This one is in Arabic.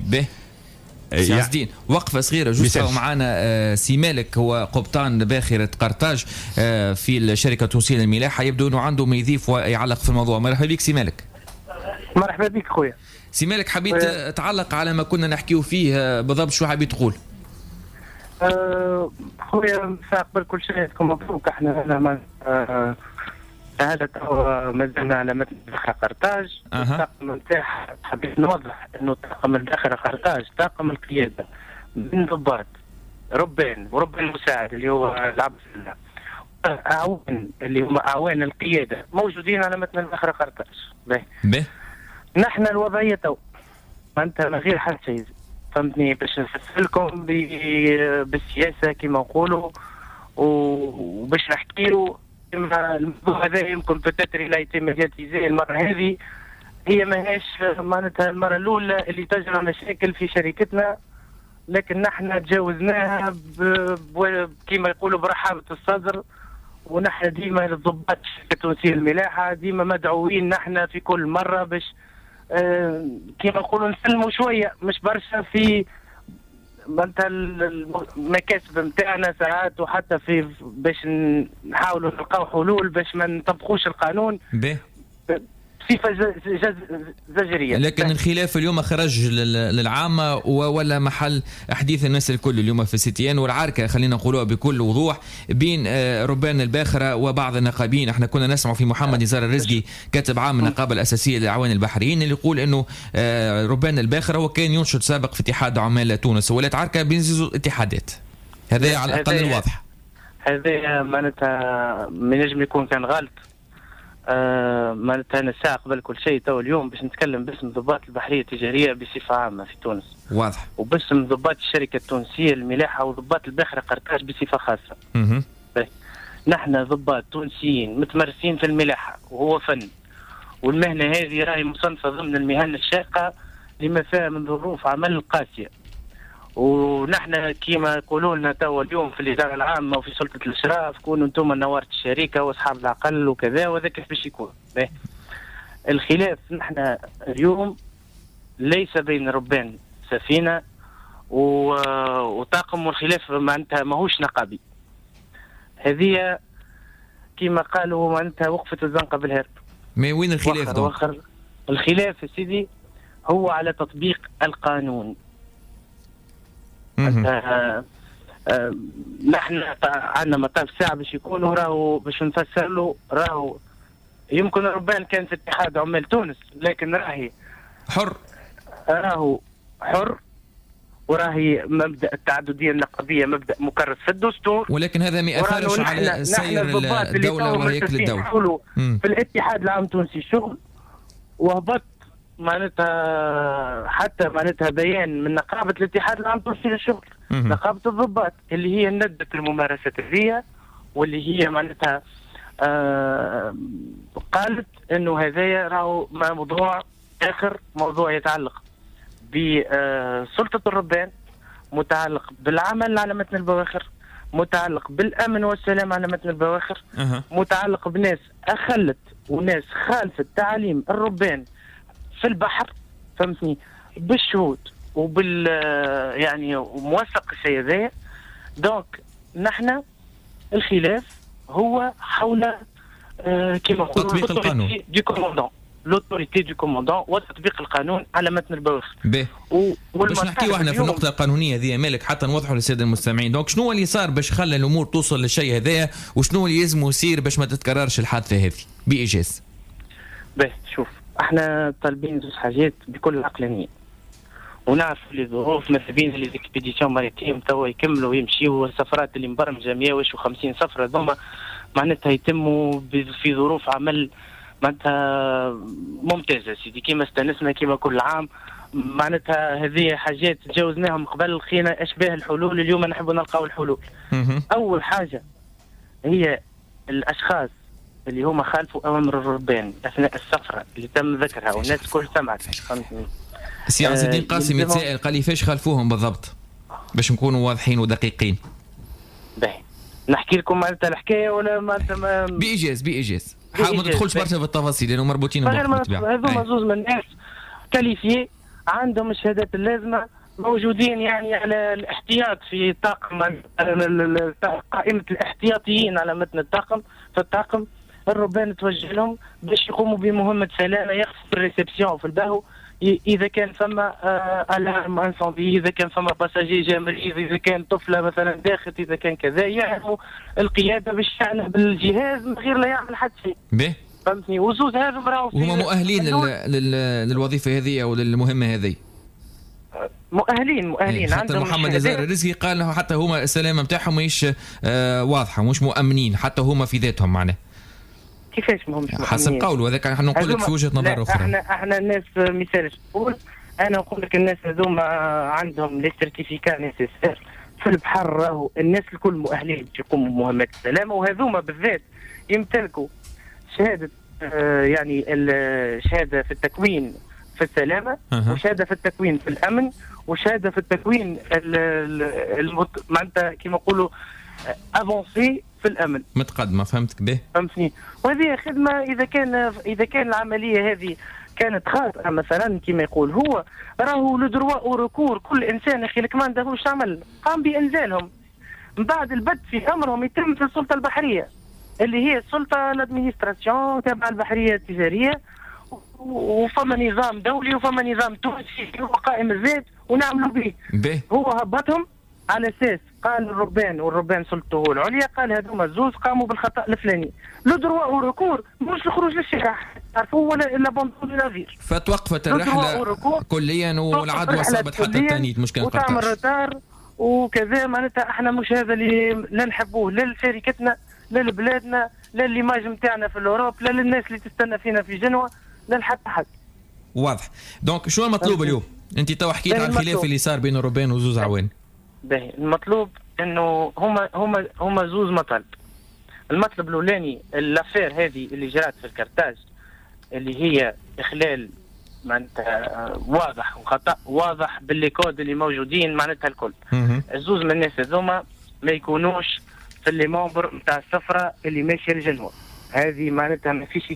به سي عز الدين وقفه صغيره جوست معنا سي مالك هو قبطان باخره قرطاج في الشركه التونسيه للملاحه، يبدو انه عنده ما يضيف ويعلق في الموضوع. مرحبا بك سي مالك. مرحبا بك خويا. سي مالك حبيت تعلق على ما كنا نحكيو فيه بالضبط، شو حبيت تقول؟ خويا قبل كل شيء لكم مبروك. احنا هذا مازلنا على متن باخره قرطاج. الطاقم نتاعها حبيت نوضح انه طاقم الباخره قرطاج طاقم القياده من ضباط ربان وربان مساعد اللي هو العبد الله، اعوان اللي هم اعوان القياده موجودين على متن الباخره قرطاج. به نحن الوضعيه تو معناتها من غير حد شيء، فهمتني، باش نفسرلكم بالسياسه كما نقولوا وباش نحكيو الموضوع هذا. يمكن بتاتر لا يتم ميدياتيزي المره هذه، هي ماهيش معناتها المره الاولى اللي تجرى مشاكل في شركتنا، لكن نحن تجاوزناها كما يقولوا برحابه الصدر. ونحن ديما الضباط الشركه التونسيه للملاحه ديما مدعوين نحن في كل مره باش كما نقولوا نسلموا شويه مش برشا في معناتها المكاسب نتاعنا ساعات، وحتى في باش نحاولوا نلقاو حلول باش ما نطبقوش القانون بصفه زجريه. لكن الخلاف اليوم خرج للعامه ولا محل احديث الناس الكل اليوم في السيتيان، والعركه خلينا نقولوها بكل وضوح بين ربان الباخره وبعض النقابين. احنا كنا نسمع في محمد نزار الرزقي كاتب عام النقابه الاساسيه للاعوان البحريين اللي يقول انه ربان الباخره هو كان ينشط سابق في اتحاد عمال تونس، ولات عركه بين زوج اتحادات. هذا على الاقل الواضح. هذا معناتها من نجم يكون كان غلط. معناتها نساء قبل كل شيء تو اليوم باش نتكلم باسم ضباط البحريه التجاريه بصفه عامه في تونس، واضح، وباسم ضباط الشركه التونسيه للملاحه وضباط الباخره قرطاج بصفه خاصه. نحن ضباط تونسيين متمرسين في الملاحه وهو فن، والمهنه هذه راهي مصنفه ضمن المهن الشاقه لما فيها من ظروف عمل قاسيه. ونحن كما يقولوا لنا توا اليوم في الاداره العامه وفي سلطه الاشراف كونوا انتم نواره الشركه واصحاب العقل وكذا، وهذا كيف باش يكون. الخلاف نحن اليوم ليس بين ربان سفينه وطاقم، والخلاف معناتها ماهوش نقابي. هذه كما قالوا معناتها وقفه الزنقه بالهرب. ما وين الخلاف؟ الخلاف يا سيدي هو على تطبيق القانون. نحن عندنا مطاف ساعة باش يكونوا راهو باش نفسر له راهو يمكن ربان كان في اتحاد عمال تونس، لكن راهي راهو حر، وراهي مبدأ التعددية النقابية مبدأ مكرس في الدستور، ولكن هذا ما يأثرش على سير الدولة وهيكل الدولة. في الاتحاد العام التونسي الشغل وهبط معناتها حتى معناتها بيان من نقابة الاتحاد العام التونسي للشغل، نقابة الضباط اللي هي ندت الممارسات الرية، واللي هي معناتها قالت انه هذايا راهو موضوع اخر، موضوع يتعلق بسلطة الربان، متعلق بالعمل على متن البواخر، متعلق بالامن والسلام على متن البواخر، متعلق بناس اخلت وناس خالفت تعاليم الربان في البحر، فهمتني، بالشهود وبال يعني وموثق الشيء ذا. دونك نحن الخلاف هو حول كما نقولوا تطبيق القانون دي كوموندون، لوتوريتي دي كوموندون وتطبيق القانون على متن البواخر. باش نحكيو احنا في النقطه القانونيه ذي مالك حتى نوضحوا للساده المستمعين. دونك شنو اللي صار باش خلى الامور توصل للشيء هذايا، وشنو اللي يلزم يصير باش ما تتكررش الحادثه هذه بايجاز؟ شوف، احنا طالبين زوج حاجات بكل عقلانيه، ونعرف اللي ظروف مثبين اللي زيكسبيديسيون ماريتيم توا يكملوا ويمشيوا السفرات اللي مبرمجه 150 سفره ذوما معناتها يتموا في ظروف عمل معناتها ممتازه سيدي، كيما استانسنا كيما كل عام. معناتها هذه حاجات تجاوزناهم قبل، لقينا اشباه الحلول، اليوم نحب نلقاو الحلول. اول حاجه هي الاشخاص اللي هما خالفوا اوامر الربان اثناء السفره اللي تم ذكرها والناس الكل سمعت. سي عز الدين قاسم يتساءل قال لي فاش خالفوهم بالضبط باش نكونوا واضحين ودقيقين. نحكي لكم معناتها الحكايه ولا معناتها بايجاز حاول ما تدخلش برشا في التفاصيل لانه مربوطين ببعض. هذوما زوز من الناس كاليفيي عندهم الشهادات اللازمه، موجودين يعني على الاحتياط في طاقم قائمه الاحتياطيين على متن الطاقم. في الطاقم الربان توجه لهم باش يقوموا بمهمه سلامه، يخفوا في الريسبسيون في الباهو اذا كان فما الارم انسوندي، اذا كان فما باساجي جا مريض، اذا كان طفله مثلا داخل، اذا كان كذا، يعرفوا القياده بالشأن بالجهاز من غير لا يعمل حد شيء. فهمتني؟ وزوز هذم راهو هما مؤهلين للوظيفه هذه او للمهمه هذه. مؤهلين حتى محمد الزهر الرزقي قال حتى هما السلامه نتاعهم مش واضحه، مش مؤمنين حتى هما في ذاتهم معناه. كيفاش ما همش مؤمنين؟ حسب قوله هذاك نحن نقول لك في وجهه نظر اخرى. احنا الناس مثال نقول انا نقول لك الناس هذوما عندهم لي سيرتيفيكا نيسيسير في البحر، راهو الناس الكل مؤهلين باش يقوموا بمهمات السلامه، وهذوما بالذات يمتلكوا شهاده يعني الشهاده في التكوين في السلامه، وشهاده في التكوين في الامن، وشهاده في التكوين معناتها كيما نقولوا افونسي في الامن، متقدمه. فهمتك به. فهمتني؟ وهذه خدمه اذا كان العمليه هذه كانت خاطئه مثلا كما يقول هو، راهو لو دروا او ركور كل انسان اخي الكمان داروش عمل قام بانزالهم من بعد البت في امرهم يتم في السلطه البحريه اللي هي السلطه الادمينستراسيون تابعه البحريه التجاريه، وفما نظام دولي وفما نظام تونسي هو قائم الذات ونعملوا به. هو هبطهم على اساس قال الربان، والربان سلطته العليا قال هذوما الزوز قاموا بالخطا الفلاني، لو دروا او ركور مش الخروج للشارع تعرفوا ولا الا بونطون نافير. فتوقفت الرحله كليا والعدوى صابت حتى التانيت، مش كان وتعمل رتار وكذا. معناتها احنا مش هذا اللي لا نحبوه لا لشركتنا لا لبلادنا لا ليماج نتاعنا في الاوروب لا للناس اللي تستنى فينا في جنوة لا لحتى حد. واضح. دونك شو المطلوب اليوم؟ انت تو حكيت على الخلاف اللي صار بين الربان وزوز عوان. باهي المطلوب انه هما زوز مطالب. المطلب الاولاني الافير هذه اللي جرات في الكرتاج اللي هي اخلال معناتها واضح وخطا واضح باللي كود اللي موجودين معناتها الكل. الزوز من الناس هذوما ما يكونوش في اللي ممبر نتاع السفره اللي ماشيه لجنوة، هذه معناتها ما فيش